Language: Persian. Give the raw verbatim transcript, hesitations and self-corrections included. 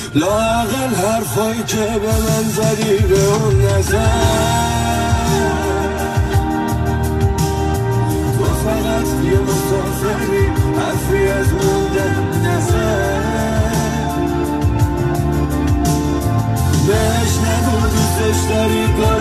لااقل حرفایی که به من زدی به اون نزد. تو فقط یه مسافری حرفی از موندن نزد. بهش نگو دوستش داری